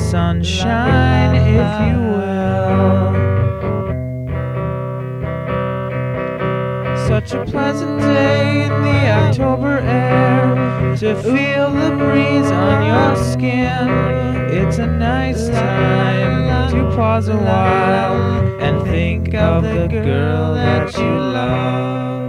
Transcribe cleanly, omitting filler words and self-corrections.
sunshine, if you will. Such a pleasant day in the October air, to feel the breeze on your skin. It's a nice time to pause a while and think of the girl that you love.